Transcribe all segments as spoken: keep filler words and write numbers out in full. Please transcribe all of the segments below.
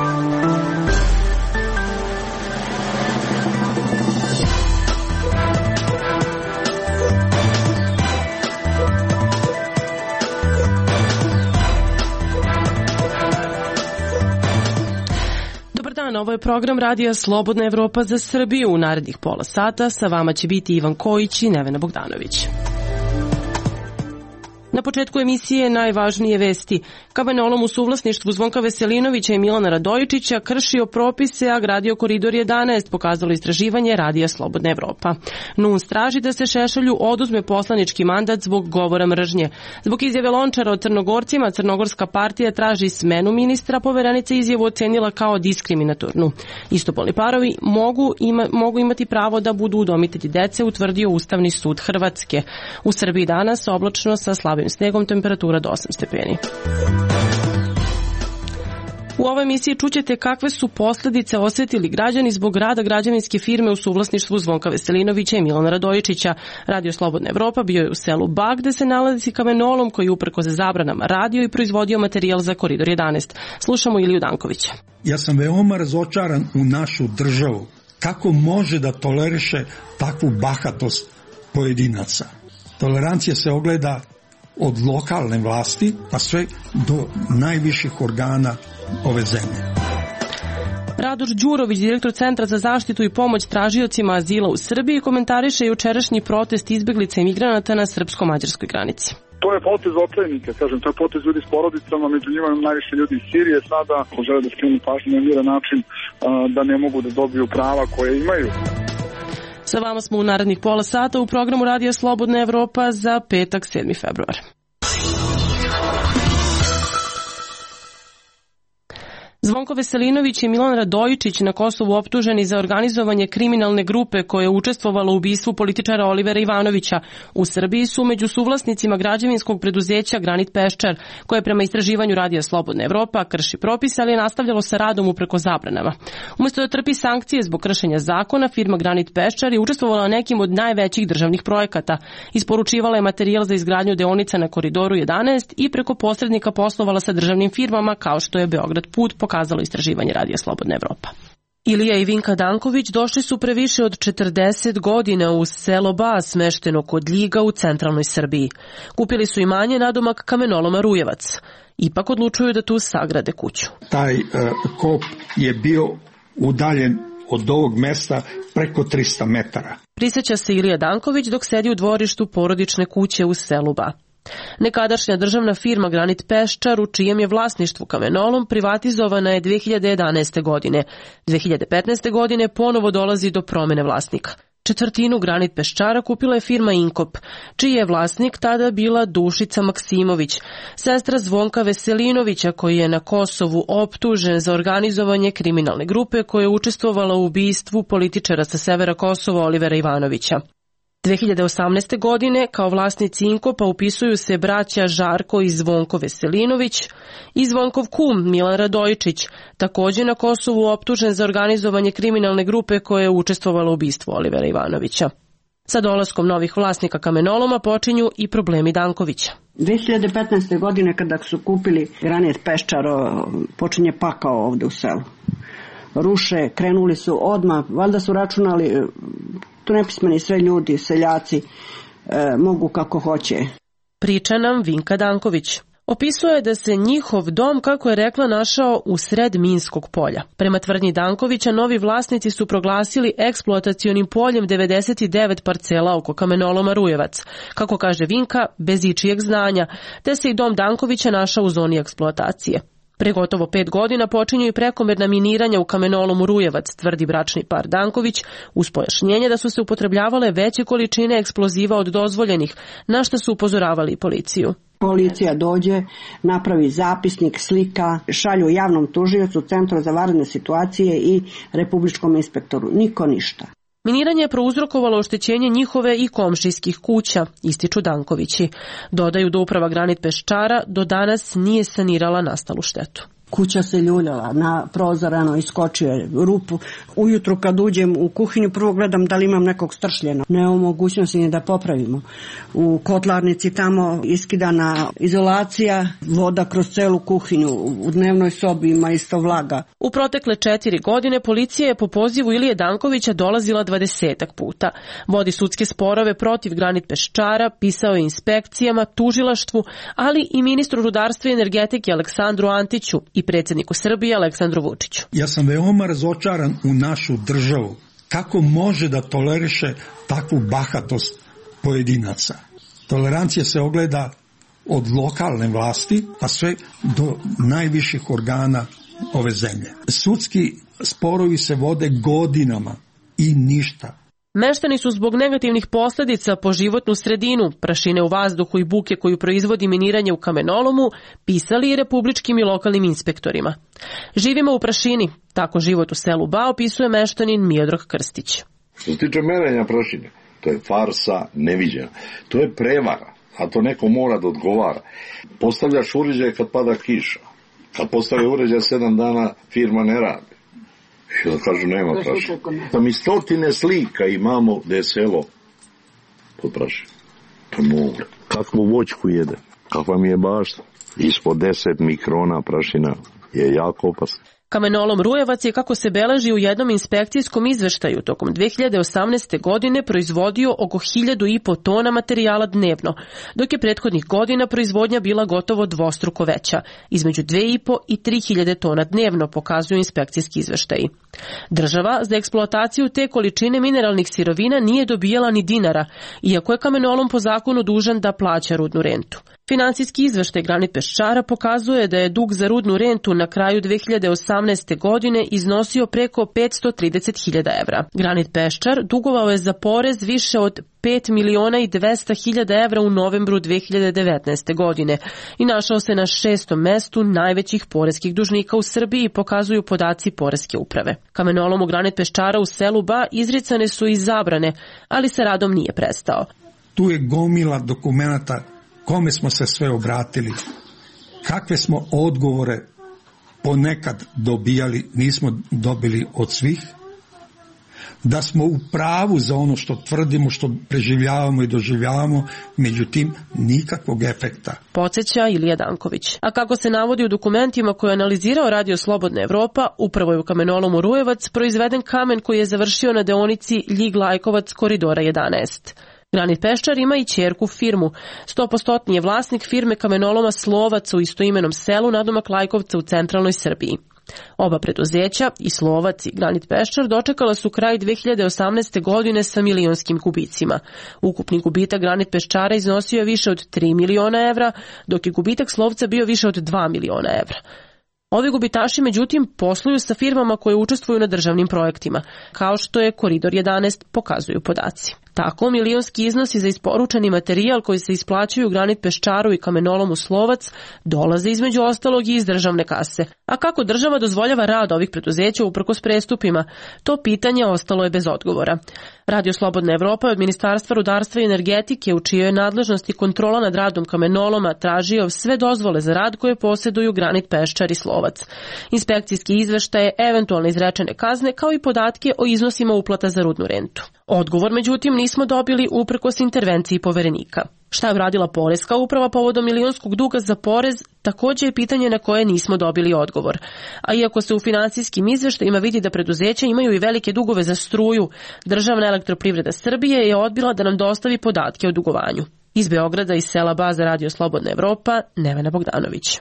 Ovo je program Radija Slobodna Evropa za Srbiju. U narednih pola sata sa vama će biti Ivan Kojić i Nevena Bogdanović. Na početku emisije najvažnije vesti. Kamenolom u suvlasništvu Zvonka Veselinovića i Milana Radojičića kršio propise, a gradio Koridor jedanaest, pokazalo istraživanje Radija Slobodna Evropa. N U N S traži da se Šešelju oduzme poslanički mandat zbog govora mržnje. Zbog izjave Lončara o Crnogorcima, Crnogorska partija traži smenu ministra, poverenica izjavu ocenila kao diskriminatornu. Istopolni parovi mogu, ima, mogu imati pravo da budu udomitelji dece, utvrdio Ustavni sud Hrvatske. U Srbiji danas oblačno sa slabim snegom, temperatura do osam stepeni. U ovoj emisiji čućete kakve su posljedice osetili građani zbog rada građevinske firme u suvlasništvu Zvonka Veselinovića i Milana Radojičića. Radio Slobodna Evropa bio je u selu Bag, gde se nalazi kamenolom koji uprkos zabranama radio i proizvodio materijal za Koridor jedanaest. Slušamo Iliju Dankovića. Ja sam veoma razočaran u našu državu. Kako može da toleriše takvu bahatost pojedinaca? Tolerancija se ogleda od lokalne vlasti pa sve do najviših organa ove zemlje. Radoš Đurović, direktor Centra za zaštitu i pomoć tražiocima azila u Srbiji, komentariše jučerašnji protest izbeglica i migranata na srpsko-mađarskoj granici. To je potez očajnika, kažem, to je potez ljudi s porodicama, među njima najviše ljudi iz Sirije sada, ko žele da skrenu pažnju na miran način, da ne mogu da dobiju prava koje imaju. Sa vama smo u narednih pola sata u programu Radija Slobodna Evropa za petak sedmi februar. Zvonko Veselinović i Milan Radojičić na Kosovu optuženi za organizovanje kriminalne grupe koje je učestvovalo u ubistvu političara Olivera Ivanovića. U Srbiji su među suvlasnicima građevinskog preduzeća Granit Peščar, koje prema istraživanju Radija Slobodna Evropa krši propise, ali je nastavljalo sa radom upreko zabranama. Umesto da trpi sankcije zbog kršenja zakona, firma Granit Peščar je učestvovala nekim od najvećih državnih projekata. Isporučivala je materijal za izgradnju deonica na Koridoru jedanaest i preko posrednika poslovala sa državnim firmama kao što je Beograd put, pokazalo istraživanje Radija Slobodna Evropa. Ilija i Vinka Danković došli su pre više od četrdeset godina u selo Ba, smešteno kod Ljiga u centralnoj Srbiji. Kupili su imanje nadomak kamenoloma Rujevac. Ipak odlučuju da tu sagrade kuću. Taj uh, kop je bio udaljen od ovog mesta preko trista metara. Prisjeća se Ilija Danković dok sedi u dvorištu porodične kuće u selu Ba. Nekadašnja državna firma Granit Peščar, u čijem je vlasništvu kamenolom, privatizovana je dve hiljade jedanaeste. godine. dve hiljade petnaeste. godine ponovo dolazi do promene vlasnika. Četvrtinu Granit Peščara kupila je firma Inkop, čiji je vlasnik tada bila Dušica Maksimović, sestra Zvonka Veselinovića, koji je na Kosovu optužen za organizovanje kriminalne grupe koja je učestvovala u ubistvu političara sa severa Kosova Olivera Ivanovića. dve hiljade osamnaeste. godine kao vlasnici Inkopa upisuju se braća Žarko i Zvonko Veselinović i Zvonkov kum Milan Radojičić, također na Kosovu optužen za organizovanje kriminalne grupe koja je učestvovala u ubistvu Olivera Ivanovića. Sa dolaskom novih vlasnika kamenoloma počinju i problemi Dankovića. dve hiljade petnaeste. godine kada su kupili Granit Peščar, počinje pakao ovde u selu. Ruše, krenuli su odmah, valjda su računali, tu nepismeni sve ljudi, seljaci, e, mogu kako hoće. Priča nam Vinka Danković. Opisuje da se njihov dom, kako je rekla, našao u sred minskog polja. Prema tvrdnji Dankovića, novi vlasnici su proglasili eksploatacionim poljem devedeset devet parcela oko kamenoloma Rujevac. Kako kaže Vinka, bez ičijeg znanja, te se i dom Dankovića našao u zoni eksploatacije. Pre gotovo pet godina počinju i prekomerna miniranja u kamenolomu Rujevac, tvrdi bračni par Danković, uz pojašnjenje da su se upotrebljavale veće količine eksploziva od dozvoljenih, na što su upozoravali i policiju. Policija dođe, napravi zapisnik, slika, šalju javnom tužiocu, Centru za vanredne situacije i republičkom inspektoru. Niko ništa. Miniranje je prouzrokovalo oštećenje njihove i komšijskih kuća, ističu Dankovići. Dodaju da uprava Granit Peščara do danas nije sanirala nastalu štetu. Kuća se ljuljala, na prozor rano iskočio je rupu. Ujutru kad uđem u kuhinju prvo gledam da li imam nekog stršljena. Nema mogućnosti ni da popravimo. U kotlarnici tamo iskidana izolacija, voda kroz celu kuhinju, u dnevnoj sobi ima isto vlaga. U protekle četiri godine policija je po pozivu Ilije Dankovića dolazila dvadesetak puta. Vodi sudske sporove protiv Granit Peščara, pisao je inspekcijama, tužilaštvu, ali i ministru rudarstva i energetike Aleksandru Antiću i predsjedniku Srbije Aleksandru Vučiću. Ja sam veoma razočaran u našu državu. Kako može da toleriše takvu bahatost pojedinaca? Tolerancija se ogleda od lokalne vlasti pa sve do najviših organa ove zemlje. Sudski sporovi se vode godinama i ništa. Meštani su zbog negativnih posljedica po životnu sredinu, prašine u vazduhu i buke koju proizvodi miniranje u kamenolomu, pisali i republičkim i lokalnim inspektorima. Živimo u prašini, tako život u selu Ba opisuje meštanin Miodrag Krstić. Što se tiče merenja prašine, to je farsa neviđena. To je prevara, a to neko mora da odgovara. Postavljaš uređaj kad pada kiša. Kad postavlja uređaj sedam dana, firma ne radi. I da kažu nema prašine. Pa mi stotine slika imamo gde je selo pod prašinom. To mogu. Kakvu voćku jede, kakva mi je bašta. Ispod deset mikrona prašina je jako opasna. Kamenolom Rujevac je, kako se beleži u jednom inspekcijskom izveštaju, tokom dve hiljade osamnaeste. godine proizvodio oko hiljadu i po tona materijala dnevno, dok je prethodnih godina proizvodnja bila gotovo dvostruko veća, između dve i po i tri hiljade tona dnevno, pokazuju inspekcijski izveštaji. Država za eksploataciju te količine mineralnih sirovina nije dobijala ni dinara, iako je kamenolom po zakonu dužan da plaća rudnu rentu. Finansijski izveštaj Granit Peščara pokazuje da je dug za rudnu rentu na kraju dve hiljade osamnaeste. godine iznosio preko petsto trideset hiljada evra. Granit Peščar dugovao je za porez više od pet miliona i dvesta hiljada evra u novembru dve hiljade devetnaeste. godine i našao se na šestom mestu najvećih poreskih dužnika u Srbiji, pokazuju podaci poreske uprave. Kamenolomu Granit Peščara u selu Ba izricane su i zabrane, ali sa radom nije prestao. Tu je gomila dokumenata kome smo se sve obratili, kakve smo odgovore ponekad dobijali, nismo dobili od svih, da smo u pravu za ono što tvrdimo, što preživljavamo i doživljavamo, međutim nikakvog efekta. Podsjeća Ilija Danković. A kako se navodi u dokumentima koje je analizirao Radio Slobodna Evropa, upravo je u kamenolomu Rujevac proizveden kamen koji je završio na deonici Ljig-Lajkovac koridora jedanaest. Granit Peščar ima i ćerku firmu. Stopostotni je vlasnik firme kamenoloma Slovac u istoimenom selu nadomak Lajkovca u centralnoj Srbiji. Oba preduzeća, i Slovac i Granit Peščar, dočekala su kraj dve hiljade osamnaeste. godine sa milionskim gubicima. Ukupni gubitak Granit Peščara iznosio je više od tri miliona evra, dok je gubitak Slovca bio više od dva miliona evra. Ovi gubitaši, međutim, posluju sa firmama koje učestvuju na državnim projektima, kao što je Koridor jedanaest, pokazuju podaci. Tako, milionski iznosi za isporučeni materijal koji se isplaćuju Granit Peščaru i kamenolomu Slovac dolaze između ostalog i iz državne kase. A kako država dozvoljava rad ovih preduzeća uprkos prestupima? To pitanje ostalo je bez odgovora. Radio Slobodna Evropa od Ministarstva rudarstva i energetike, u čijoj je nadležnosti kontrola nad radom kamenoloma, tražio sve dozvole za rad koje posjeduju Granit Peščar i Slovac. Inspekcijski izveštaje, eventualne izrečene kazne, kao i podatke o iznosima uplata za rudnu rentu. Odgovor, međutim, nismo dobili uprkos intervenciji poverenika. Šta je uradila poreska uprava povodom milionskog duga za porez, također je pitanje na koje nismo dobili odgovor. A iako se u finansijskim izveštajima vidi da preduzeća imaju i velike dugove za struju, Državna elektroprivreda Srbije je odbila da nam dostavi podatke o dugovanju. Iz Beograda, iz sela Ba za Radio Slobodna Evropa, Nevena Bogdanović.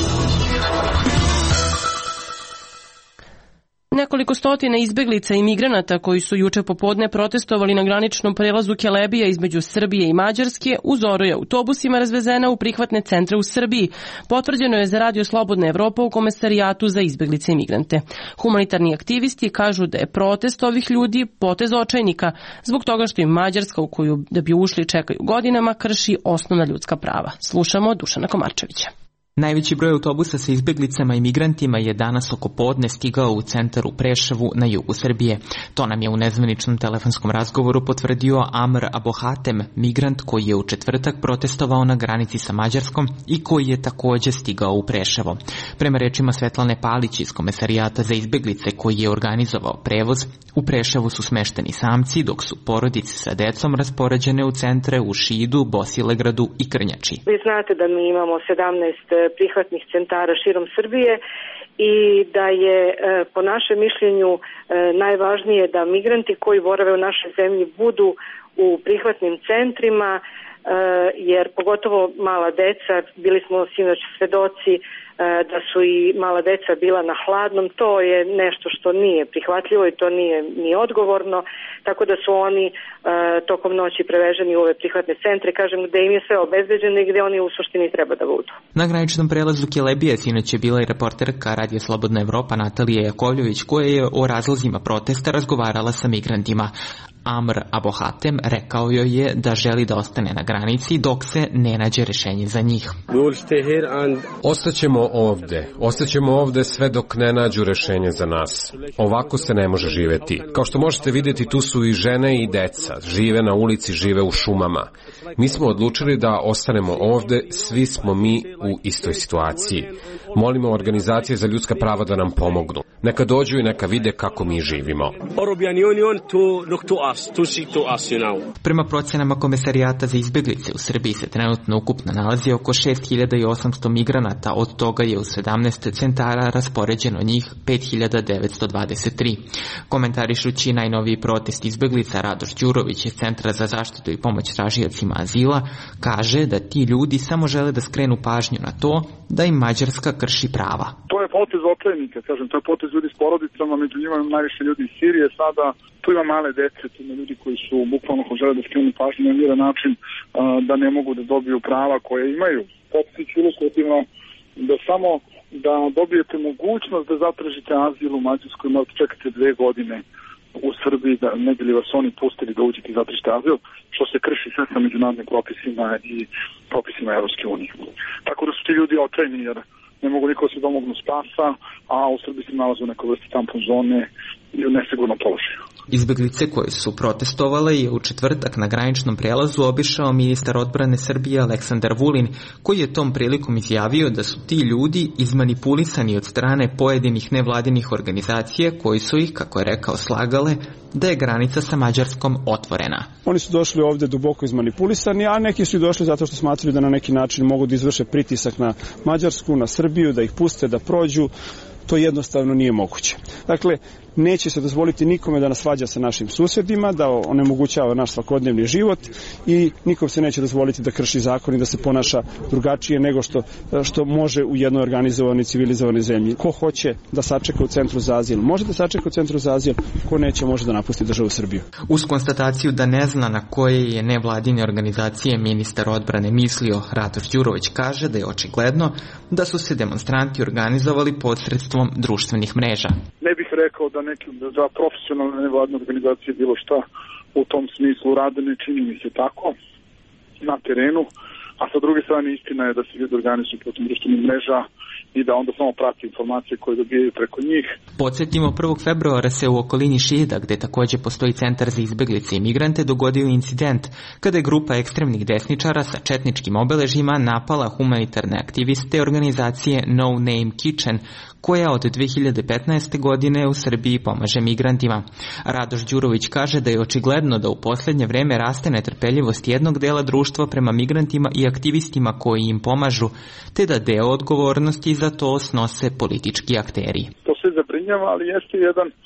Nekoliko stotina izbeglica i migranata koji su juče popodne protestovali na graničnom prelazu Kelebija između Srbije i Mađarske u Zoru je autobusima razvezena u prihvatne centre u Srbiji. Potvrđeno je za Radio Slobodna Evropa u Komesarijatu za izbeglice i migrante. Humanitarni aktivisti kažu da je protest ovih ljudi potez očajnika zbog toga što im Mađarska, u koju da bi ušli čekaju godinama, krši osnovna ljudska prava. Slušamo Dušana Komarčevića. Najveći broj autobusa sa izbeglicama i migrantima je danas oko podne stigao u centar u Preševu na jugu Srbije. To nam je u nezvaničnom telefonskom razgovoru potvrdio Amr Abohatem, migrant koji je u četvrtak protestovao na granici sa Mađarskom i koji je takođe stigao u Preševo. Prema rečima Svetlane Palić iz Komesarijata za izbeglice koji je organizovao prevoz, u Preševu su smešteni samci, dok su porodice sa decom raspoređene u centre u Šidu, Bosilegradu i Krnjači. Vi znate da mi imamo sedamnaest prihvatnih centara širom Srbije i da je po našem mišljenju najvažnije da migranti koji borave u našoj zemlji budu u prihvatnim centrima, jer pogotovo mala deca, bili smo sinoć svedoci da su i mala deca bila na hladnom, to je nešto što nije prihvatljivo i to nije ni odgovorno, tako da su oni e, tokom noći preveženi u ove prihvatne centre, kažem, gde im je sve obezbeđeno i gde oni u suštini treba da budu. Na graničnom prelazu Kelebije sinoć je bila i reporterka Radija Slobodna Evropa Natalija Jakovljević koja je o razlozima protesta razgovarala sa migrantima. Amr Abohatem rekao joj je da želi da ostane na granici dok se ne nađe rešenje za njih. Ostaćemo ovde. Ostaćemo ovde sve dok ne nađu rešenje za nas. Ovako se ne može živeti. Kao što možete vidjeti, tu su i žene i deca. Žive na ulici, žive u šumama. Mi smo odlučili da ostanemo ovde, svi smo mi u istoj situaciji. Molimo organizacije za ljudska prava da nam pomognu. Neka dođu i neka vide kako mi živimo. Prema procenama Komesarijata za izbeglice u Srbiji se trenutno ukupno nalazi oko šest hiljada osamsto migranata, od toga je u sedamnaest centara raspoređeno njih pet hiljada devetsto dvadeset tri. Komentarišući najnoviji protest izbeglica, Radoš Đurović iz Centra za zaštitu i pomoć tražiocima azila kaže da ti ljudi samo žele da skrenu pažnju na to da im Mađarska krši prava. To je potez očajnika, kažem, to je potez ljudi s porodicama, među njima najviše ljudi iz Sirije sada, tu ima male dece, tu ima ljudi koji su bukvalno ko žele da skrenu pažnju na miran način, a, da ne mogu da dobiju prava koje imaju. Potići ilustrativno da samo da dobijete mogućnost da zatražite azil u Mađarskoj, morate čekate dve godine u Srbiji, da ne bi li vas oni pustili da uđete i zatražite azil, što se krši sve sa međunarodnim propisima i propisima Evropske unije. Tako da su ti ljudi očajni jer ne mogu niko se domognu spasa, a u Srbiji se nalaze u nekoj vrsti tampon zone i u nesigurnom položaju. Izbeglice koje su protestovale je u četvrtak na graničnom prelazu obišao ministar odbrane Srbije Aleksandar Vulin, koji je tom prilikom izjavio da su ti ljudi izmanipulisani od strane pojedinih nevladinih organizacija koji su ih, kako je rekao, slagale da je granica sa Mađarskom otvorena. Oni su došli ovde duboko izmanipulisani, a neki su došli zato što smatraju da na neki način mogu da izvrše pritisak na Mađarsku, na Srbiju, da ih puste da prođu. To jednostavno nije moguće. Dakle, neće se dozvoliti nikome da nas svađa sa našim susjedima, da onemogućava naš svakodnevni život i nikom se neće dozvoliti da krši zakon i da se ponaša drugačije nego što, što može u jednoj organizovanoj civilizovanoj zemlji. Ko hoće da sačeka u centru za azil, može da sačeka u centru za azil, ko neće može da napusti državu Srbiju. Uz konstataciju da ne zna na koje je nevladine organizacije ministar odbrane mislio, Radoš Đurović kaže da je očigledno da su se demonstranti organizovali posredstvom društvenih mreža. Ne bih rekao da neki za profesionalne nevladne organizacije bilo šta u tom smislu rade, ne čini mi se tako na terenu, a sa druge strane istina je da se ljudi organizuju putem društvenih mreža i da onda samo prati informacije koje dobijaju preko njih. Podsjetimo, prvog februara se u okolini Šida, gde takođe postoji centar za izbeglice i migrante, dogodio incident kada je grupa ekstremnih desničara sa četničkim obeležjima napala humanitarne aktiviste organizacije No Name Kitchen, koja od dve hiljade petnaeste. godine u Srbiji pomaže migrantima. Radoš Đurović kaže da je očigledno da u poslednje vreme raste netrpeljivost jednog dela društva prema migrantima i aktivistima koji im pomažu, te da deo odgovornosti za to snose politički akteri. To se zabrinjava, ali jeste jedan a,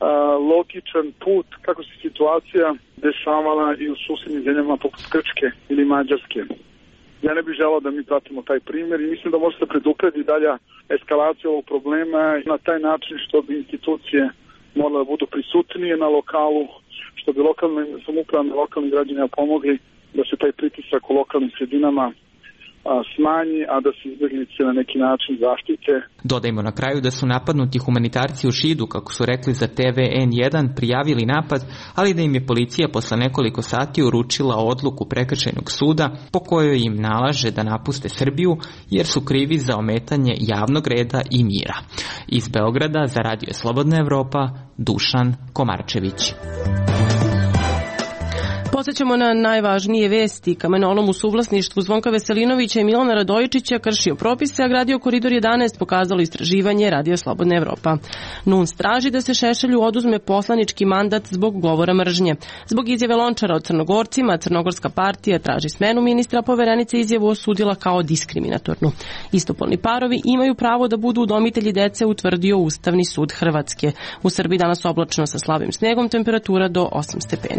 logičan put kako se situacija dešavala i u susednim zemljama poput Grčke ili Mađarske. Ja ne bih želao da mi pratimo taj primjer i mislim da može se predupredi dalja eskalacija ovog problema na taj način što bi institucije morale da budu prisutnije na lokalu, što bi lokalne samoupravne, lokalni građani pomogli da se taj pritisak u lokalnim sredinama smanji, a da se izbjeglice na neki način zaštite. Dodajmo na kraju da su napadnuti humanitarci u Šidu, kako su rekli za T V N jedan, prijavili napad, ali da im je policija posle nekoliko sati uručila odluku prekršajnog suda po kojoj im nalaže da napuste Srbiju jer su krivi za ometanje javnog reda i mira. Iz Beograda za Radio Slobodna Evropa, Dušan Komarčević. Podsećamo na najvažnije vesti. Kamenolom u suvlasništvu Zvonka Veselinovića i Milana Radojičića kršio propise, a gradio Koridor jedanaest, pokazalo istraživanje Radio Slobodna Evropa. N U N S traži da se Šešelju oduzme poslanički mandat zbog govora mržnje. Zbog izjave Lončara o Crnogorcima, Crnogorska partija traži smenu ministra, Poverenica izjavu osudila kao diskriminatornu. Istopolni parovi imaju pravo da budu udomitelji dece, utvrdio Ustavni sud Hrvatske. U Srbiji danas oblačno sa slabim snegom, temperatura do osam stepeni.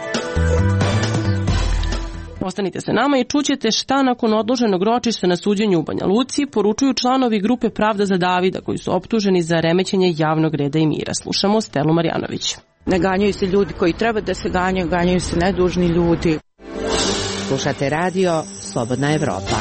Ostanite sa nama i čućete šta nakon odloženog ročišta na suđenju u Banja Luci poručuju članovi grupe Pravda za Davida koji su optuženi za remećenje javnog reda i mira. Slušamo Stelu Marjanović. Ne ganjaju se ljudi koji treba da se ganjaju, ganjaju se nedužni ljudi. Slušate radio Slobodna Evropa.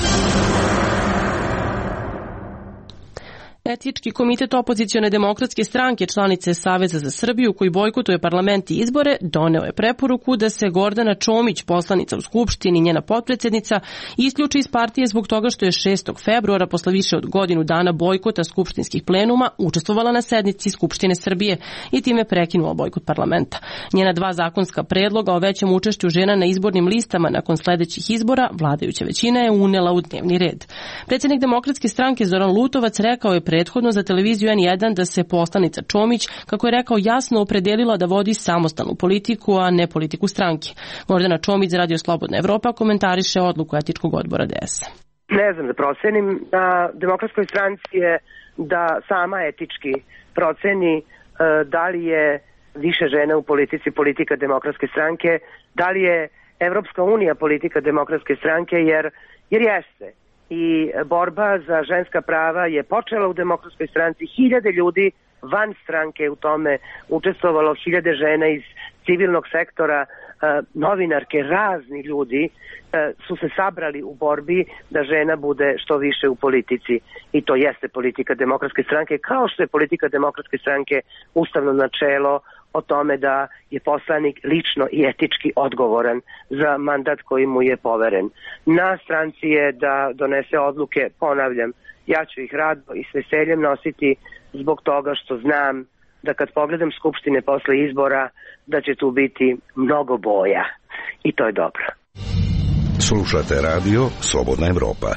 Etički komitet opozicione demokratske stranke, članice Saveza za Srbiju, koji bojkotuje parlament i izbore, doneo je preporuku da se Gordana Čomić, poslanica u Skupštini, njena potpredsjednica, isključi iz partije zbog toga što je šestog februara, posle više od godinu dana bojkota skupštinskih plenuma, učestvovala na sednici Skupštine Srbije i time prekinula bojkot parlamenta. Njena dva zakonska predloga o većem učešću žena na izbornim listama nakon sledećih izbora vladajuća većina je unela u dnevni red. Predsjednik Demokratske stranke Zoran Lutovac rekao je prethodno za televiziju N jedan da se poslanica Čomić, kako je rekao, jasno opredelila da vodi samostalnu politiku, a ne politiku stranke. Gordana Čomić za Radio Slobodna Evropa komentariše odluku etičkog odbora D S. Ne znam da procenim. Na Demokratskoj stranci je da sama etički proceni da li je više žena u politici politika Demokratske stranke, da li je Evropska unija politika Demokratske stranke, jer, jer jeste. I borba za ženska prava je počela u Demokratskoj stranci. Hiljade ljudi van stranke u tome učestvovalo, hiljade žena iz civilnog sektora, novinarke, razni ljudi su se sabrali u borbi da žena bude što više u politici. I to jeste politika Demokratske stranke, kao što je politika Demokratske stranke ustavno načelo o tome da je poslanik lično i etički odgovoran za mandat koji mu je poveren. Na stranci je da donese odluke, ponavljam, ja ću ih rado i s veseljem nositi zbog toga što znam da kad pogledam skupštine posle izbora da će tu biti mnogo boja i to je dobro. Slušate radio Slobodna Evropa.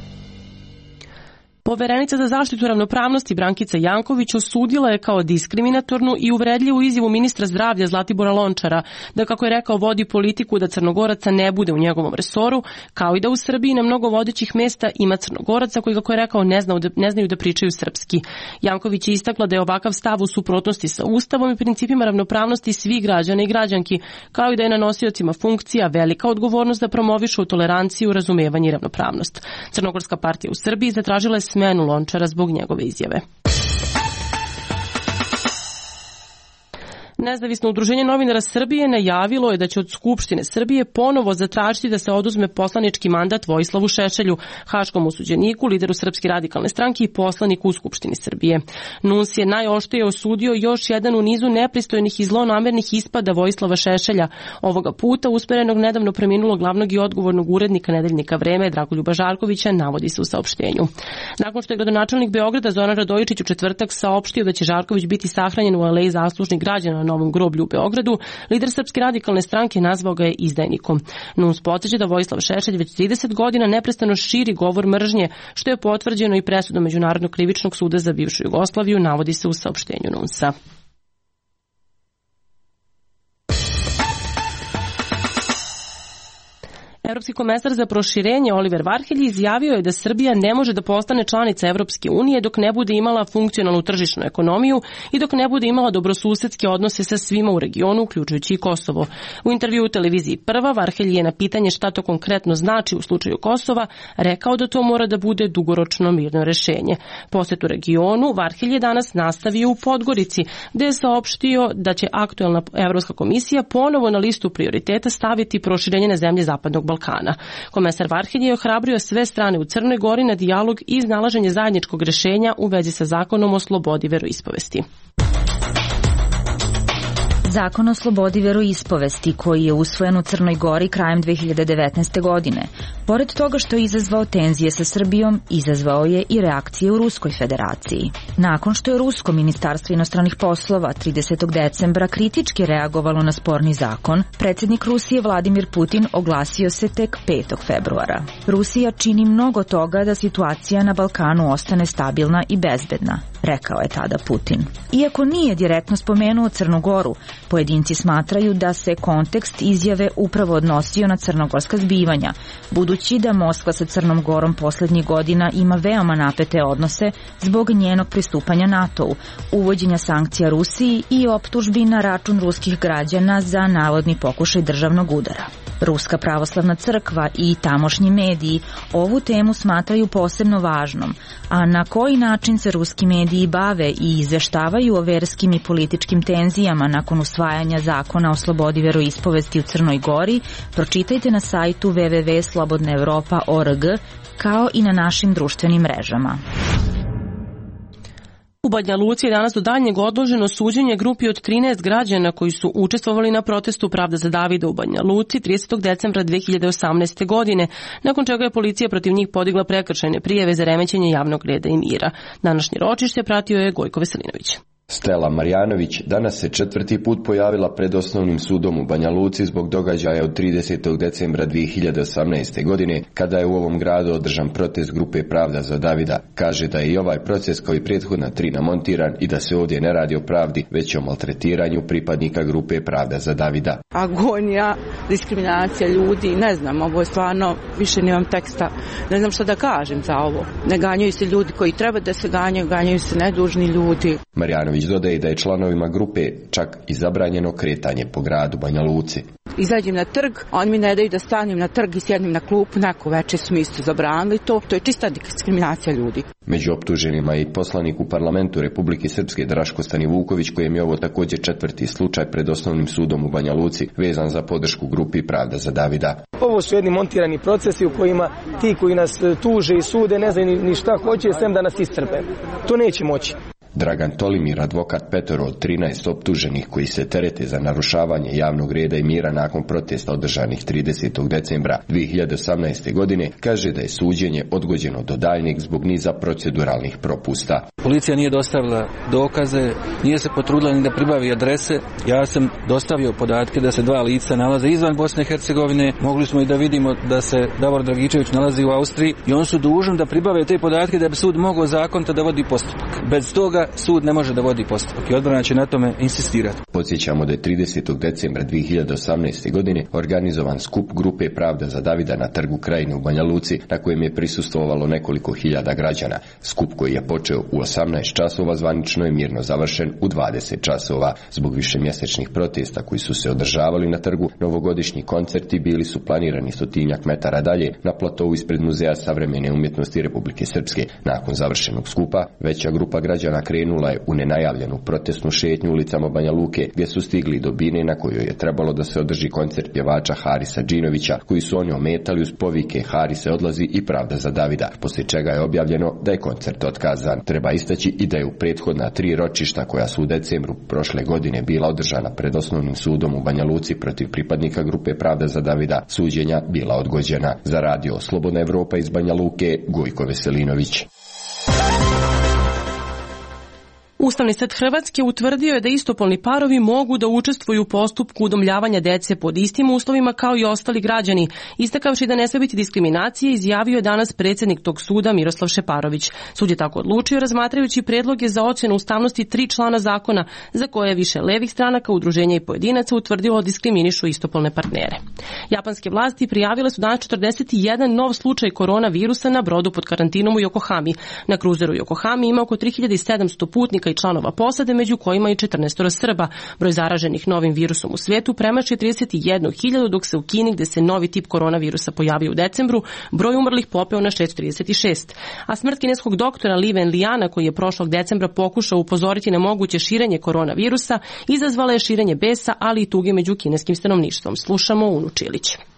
Poverenica za zaštitu ravnopravnosti Brankica Janković osudila je kao diskriminatornu i uvredljivu izjavu ministra zdravlja Zlatibora Lončara da, kako je rekao, vodi politiku da Crnogoraca ne bude u njegovom resoru, kao i da u Srbiji na mnogo vodećih mesta ima Crnogoraca koji, kako je rekao, ne, znaju da, ne znaju da pričaju srpski. Janković je istakla da je ovakav stav u suprotnosti sa Ustavom i principima ravnopravnosti svih građana i građanki, kao i da je na nosiocima funkcija velika odgovornost da promovišu toleranciju, razumevanje i ravnopravnost. Crnogorska partija u Srbiji zatražila je smenu Lončara zbog njegove izjave. Nezavisno udruženje novinara Srbije najavilo je da će od Skupštine Srbije ponovo zatražiti da se oduzme poslanički mandat Vojislavu Šešelju, haškom osuđeniku, lideru Srpske radikalne stranke i poslaniku u Skupštini Srbije. N U N S je najoštrije osudio još jedan u nizu nepristojnih i zlonamernih ispada Vojislava Šešelja, ovoga puta usmerenog nedavno preminulog glavnog i odgovornog urednika Nedeljnika Vreme Dragoljuba Žarkovića, navodi se u saopštenju. Nakon što je gradonačelnik Beograda Zoran Radojičić u četvrtak saopštio da će Žarković biti sahranjen u aleji zaslužnih građana na Novom groblju u Beogradu, lider Srpske radikalne stranke nazvao ga je izdajnikom. N U N S podsjeća da Vojislav Šešelj već trideset godina neprestano širi govor mržnje, što je potvrđeno i presudom Međunarodnog krivičnog suda za bivšu Jugoslaviju, navodi se u saopštenju N U N S-a. Evropski komesar za proširenje Oliver Varhelji izjavio je da Srbija ne može da postane članica Evropske unije dok ne bude imala funkcionalnu tržišnu ekonomiju i dok ne bude imala dobrosusedske odnose sa svima u regionu, uključujući i Kosovo. U intervjuu u televiziji Prva, Varhelji je na pitanje šta to konkretno znači u slučaju Kosova rekao da to mora da bude dugoročno mirno rešenje. Posjet u regionu Varhelji je danas nastavio u Podgorici, gde je saopštio da će aktuelna Evropska komisija ponovo na listu prioriteta staviti proširenje na zemlje Zapadnog Balkana. Komesar Varhelji je ohrabrio sve strane u Crnoj Gori na dijalog i iznalaženje zajedničkog rešenja u vezi sa zakonom o slobodi veroispovesti. Zakon o slobodi veroispovesti koji je usvojen u Crnoj Gori krajem dve hiljade devetnaeste. godine, pored toga što je izazvao tenzije sa Srbijom, izazvao je i reakcije u Ruskoj federaciji. Nakon što je Rusko ministarstvo inostranih poslova tridesetog decembra kritički reagovalo na sporni zakon, predsjednik Rusije Vladimir Putin oglasio se tek petog februara. Rusija čini mnogo toga da situacija na Balkanu ostane stabilna i bezbedna, rekao je tada Putin. Iako nije direktno spomenuo Crnu Goru, pojedinci smatraju da se kontekst izjave upravo odnosio na crnogorska zbivanja, budući da Moskva sa Crnom Gorom poslednjih godina ima veoma napete odnose zbog njenog pristupanja NATO-u, uvođenja sankcija Rusiji i optužbi na račun ruskih građana za navodni pokušaj državnog udara. Ruska pravoslavna crkva i tamošnji mediji ovu temu smatraju posebno važnom, a na koji način se ruski mediji bave i izveštavaju o verskim i političkim tenzijama nakon usvajanja zakona o slobodi veroispovesti u Crnoj Gori, pročitajte na sajtu w w w tačka slobodna evropa tačka org kao i na našim društvenim mrežama. U Banja Luci je danas do daljnjeg odloženo suđenje grupi od trinaest građana koji su učestvovali na protestu Pravda za Davida u Banja Luci tridesetog decembra dve hiljade osamnaeste. godine, nakon čega je policija protiv njih podigla prekršajne prijave za remećenje javnog reda i mira. Današnje ročište pratio je Gojko Veselinović. Stela Marjanović danas se četvrti put pojavila pred osnovnim sudom u Banja Luci zbog događaja od tridesetog decembra dve hiljade osamnaeste. godine, kada je u ovom gradu održan protest grupe Pravda za Davida. Kaže da je i ovaj proces kao i prethodna tri namontiran i da se ovdje ne radi o pravdi, već o maltretiranju pripadnika grupe Pravda za Davida. Agonija, diskriminacija ljudi, ne znam, ovo je stvarno, više nemam teksta, ne znam šta da kažem za ovo. Ne ganjaju se ljudi koji treba da se ganjaju, ganjaju se nedužni ljudi. Marjanović dodaje da je članovima grupe čak i zabranjeno kretanje po gradu Banja Luci. Izađem na trg, oni mi ne daju da stanem na trg i sjednem na klupu, neko veče su mi isto zabranili to, to je čista diskriminacija ljudi. Među optuženima je i poslanik u parlamentu Republike Srpske Draško Stanivuković, kojem je ovo također četvrti slučaj pred osnovnim sudom u Banja Luci vezan za podršku grupi Pravda za Davida. Ovo su jedni montirani procesi u kojima ti koji nas tuže i sude ne znaju ni šta hoće, sem da nas iscrpe. To neće moći. Dragan Tolimir, advokat petoro od trinaest optuženih koji se terete za narušavanje javnog reda i mira nakon protesta održanih tridesetog decembra dve hiljade osamnaeste. godine, kaže da je suđenje odgođeno do daljnjeg zbog niza proceduralnih propusta. Policija nije dostavila dokaze, nije se potrudila ni da pribavi adrese. Ja sam dostavio podatke da se dva lica nalaze izvan Bosne i Hercegovine. Mogli smo i da vidimo da se Davor Dragičević nalazi u Austriji i on su dužni da pribave te podatke da bi sud mogao zakonito da vodi postupak. Bez toga sud ne može da vodi postupak i odbrana će na tome insistirati. Podsjećamo da je tridesetog decembra dve hiljade osamnaeste. godine organizovan skup grupe Pravda za Davida na trgu Krajine u Banja Luci, na kojem je prisustvovalo nekoliko hiljada građana. Skup koji je počeo u osamnaest časova zvanično je mirno završen u dvadeset časova. Zbog višemjesečnih protesta koji su se održavali na trgu, novogodišnji koncerti bili su planirani stotinjak metara dalje na platovu ispred Muzeja savremene umjetnosti Republike Srpske. Nakon završenog skupa, veća grupa građana krenula je u nenajavljenu protestnu šetnju ulicama Banja Luke, gdje su stigli do bine na kojoj je trebalo da se održi koncert pjevača Harisa Džinovića, koji su oni ometali uz povike Harise odlazi i Pravda za Davida, poslije čega je objavljeno da je koncert otkazan. Treba istaći i da je u prethodna tri ročišta koja su u decembru prošle godine bila održana pred osnovnim sudom u Banja Luci protiv pripadnika grupe Pravda za Davida, suđenja bila odgođena. Za radio Slobodna Evropa iz Banja Luke, Gojko Veselinović. Ustavni sud Hrvatske utvrdio je da istopolni parovi mogu da učestvuju u postupku udomljavanja dece pod istim uslovima kao i ostali građani. Istakavši da ne sme biti diskriminacije, izjavio je danas predsjednik tog suda Miroslav Šeparović. Sud je tako odlučio razmatrajući predloge za ocjenu ustavnosti tri člana zakona za koje je više levih stranaka, udruženja i pojedinaca utvrdilo da diskriminišu istopolne partnere. Japanske vlasti prijavile su danas četrdeset jedan nov slučaj koronavirusa na brodu pod karantinom u Yokohami. Na kruzeru Yokohami ima oko tri hiljade sedamsto putnika i članova posade, među kojima i četrnaest Srba. Broj zaraženih novim virusom u svijetu premašuje trideset jednu hiljadu, dok se u Kini, gde se novi tip koronavirusa pojavio u decembru, broj umrlih popeo na šesto trideset šest. A smrt kineskog doktora Li Wenliana, koji je prošlog decembra pokušao upozoriti na moguće širenje koronavirusa, izazvala je širenje besa, ali i tuge među kineskim stanovništvom. Slušamo Unu Čilić.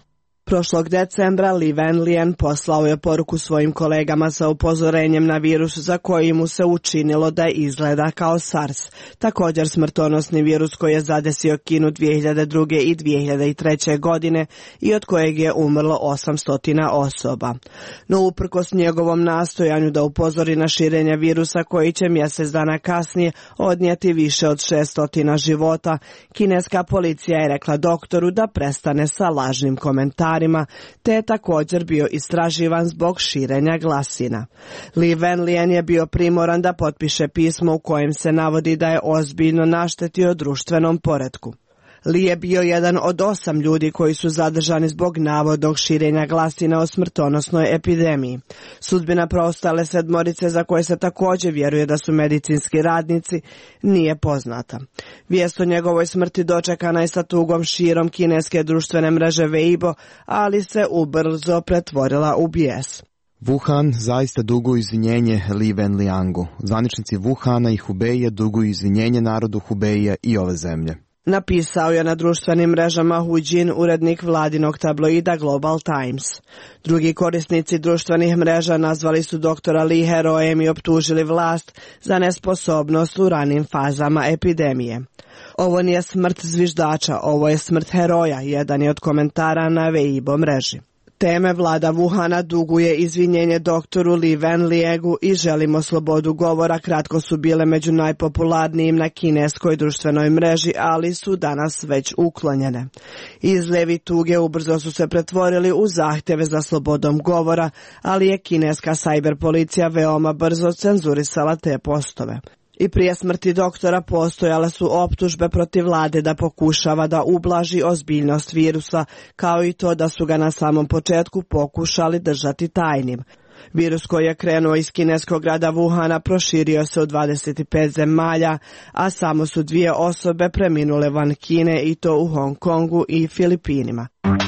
Prošlog decembra Li Wenlian poslao je poruku svojim kolegama sa upozorenjem na virus za koji mu se učinilo da izgleda kao SARS, također smrtonosni virus koji je zadesio Kinu dvije hiljade druge. i dvije hiljade treće. godine i od kojeg je umrlo osamsto osoba. No uprkos njegovom nastojanju da upozori na širenje virusa koji će mjesec dana kasnije odnijeti više od šesto života, kineska policija je rekla doktoru da prestane sa lažnim komentarima, te je također bio istraživan zbog širenja glasina. Li Wenlian je bio primoran da potpiše pismo u kojem se navodi da je ozbiljno naštetio društvenom poretku. Li je bio jedan od osam ljudi koji su zadržani zbog navodnog širenja glasina o smrtonosnoj epidemiji. Sudbina preostale sedmorice, za koje se također vjeruje da su medicinski radnici, nije poznata. Vijest o njegovoj smrti dočekana je sa tugom širom kineske društvene mreže Weibo, ali se ubrzo pretvorila u bijes. Wuhan zaista duguju izvinjenje Li Wenliangu. Zvaničnici Wuhana i Hubeija duguju izvinjenje narodu Hubeija i ove zemlje. Napisao je na društvenim mrežama Hu Jin, urednik vladinog tabloida Global Times. Drugi korisnici društvenih mreža nazvali su doktora Li herojem i optužili vlast za nesposobnost u ranim fazama epidemije. Ovo nije smrt zviždača, ovo je smrt heroja, jedan je od komentara na Weibo mreži. Teme vlada Wuhana duguje izvinjenje doktoru Li Wenliangu i želimo slobodu govora kratko su bile među najpopularnijim na kineskoj društvenoj mreži, ali su danas već uklonjene. Izlevi tuge ubrzo su se pretvorili u zahtjeve za slobodom govora, ali je kineska cyber policija veoma brzo cenzurisala te postove. I prije smrti doktora postojale su optužbe protiv vlade da pokušava da ublaži ozbiljnost virusa, kao i to da su ga na samom početku pokušali držati tajnim. Virus koji je krenuo iz kineskog grada Wuhana proširio se u dvadeset pet zemalja, a samo su dvije osobe preminule van Kine i to u Hong Kongu i Filipinima.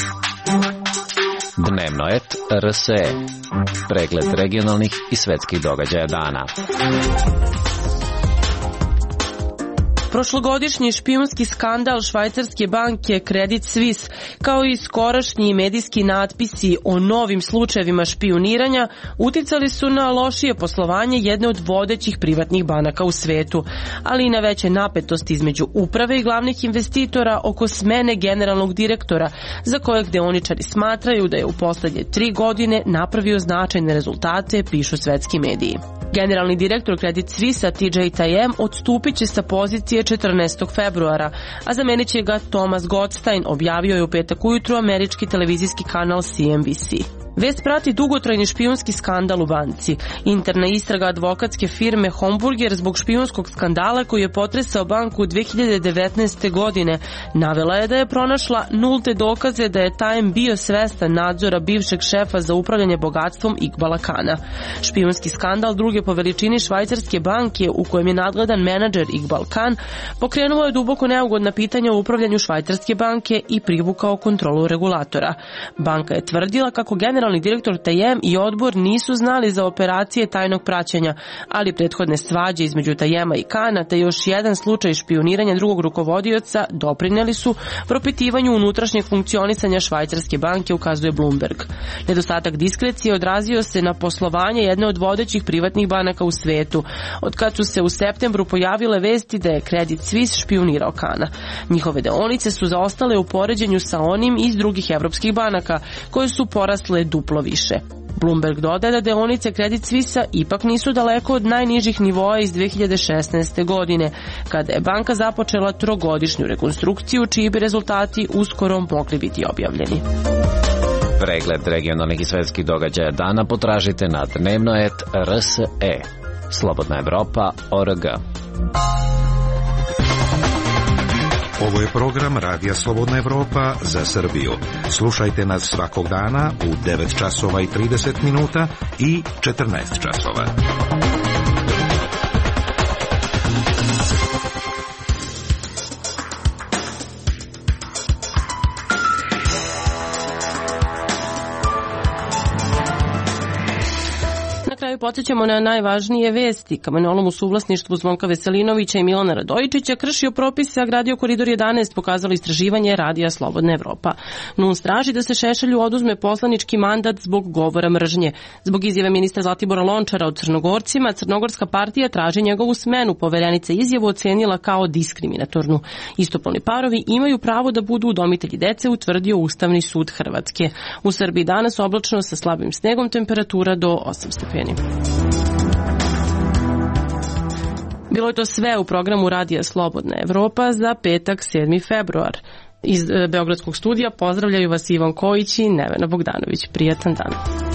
Dnevnoet R S E. Pregled regionalnih i svetskih događaja dana. Prošlogodišnji špijunski skandal švajcarske banke Credit Suisse, kao i skorašnji medijski natpisi o novim slučajevima špijuniranja, uticali su na lošije poslovanje jedne od vodećih privatnih banaka u svetu, ali i na veće napetosti između uprave i glavnih investitora oko smene generalnog direktora, za kojeg deoničari smatraju da je u poslednje tri godine napravio značajne rezultate, pišu svetski mediji. Generalni direktor Credit Suisse T J Tajem odstupit će sa pozicije četrnaestog februara, a zamenit će ga Thomas Gottstein, objavio je u petak ujutru američki televizijski kanal C N B C. Vest prati dugotrajni špijunski skandal u banci. Interna istraga advokatske firme Homburger zbog špijunskog skandala koji je potresao banku dve hiljade devetnaeste. godine navela je da je pronašla nulte dokaze da je Tajem bio svestan nadzora bivšeg šefa za upravljanje bogatstvom Iqbala Kana. Špijunski skandal druge po veličini švajcarske banke, u kojem je nadgledan menadžer Iqbal Khan, pokrenuo je duboko neugodna pitanja o upravljanju švajcarske banke i privukao kontrolu regulatora. Banka je tvrdila kako generalni direktor Tajem i odbor nisu znali za operacije tajnog praćenja, ali prethodne svađe između Tajema i Kana te još jedan slučaj špijuniranja drugog rukovodioca doprineli su propitivanju unutrašnjeg funkcionisanja švajcarske banke, ukazuje Bloomberg. Nedostatak diskrecije odrazio se na poslovanje jedne od vodećih privatnih banaka u svetu, od kad su se u septembru pojavile vesti da je Credit Suisse špijunirao Kana. Njihove deonice su zaostale u poređenju sa onim iz drugih evropskih banaka, koje su porasle duplo više. Bloomberg dodaje da deonice Credit Suisse ipak nisu daleko od najnižih nivoa iz dve hiljade šesnaeste. godine, kada je banka započela trogodišnju rekonstrukciju, čiji bi rezultati uskoro mogli biti objavljeni. Pregled regionalnih i svetskih događaja dana potražite na Dnevnoet R S E. Slobodna Evropa O R G. Ovo je program Radija Slobodna Evropa za Srbiju. Slušajte nas svakog dana u devet časova i trideset minuta i četrnaest časova. na kraju podsjećamo na najvažnije vesti. Kamenolom u suvlasništvu Zvonka Veselinovića i Milana Radojičića kršio propise, a gradio Koridor jedanaest, pokazalo istraživanje Radija Slobodna Evropa. N U N S traži da se Šešelju oduzme poslanički mandat zbog govora mržnje. Zbog izjave ministra Zlatibora Lončara o Crnogorcima, Crnogorska partija traži njegovu smenu. Poverenica izjavu ocenila kao diskriminatornu. Istopolni parovi imaju pravo da budu udomitelji dece, utvrdio Ustavni sud Hrvatske. U Srbiji danas oblačno sa slabim snegom, temperatura do osam stepeni. Bilo je to sve u programu Radija Slobodna Evropa za petak sedmi februar. Iz Beogradskog studija pozdravljaju vas Ivan Kojić i Nevena Bogdanović. Prijatan dan.